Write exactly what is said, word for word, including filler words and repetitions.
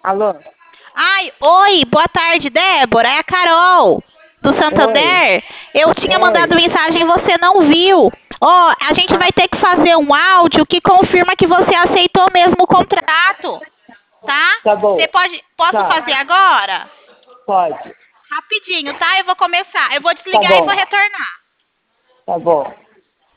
Alô? Ai, oi, boa tarde, Débora. É a Carol, do Oi. Santander. Eu tinha mandado Oi. mensagem e você não viu. Ó, a gente vai Ah, ter que fazer um áudio que confirma que você aceitou mesmo o contrato, tá? tá Você bom. pode, posso Tá. fazer agora? Pode. Rapidinho, tá? Eu vou começar. Eu vou Tá desligar e bom. vou retornar. Tá bom.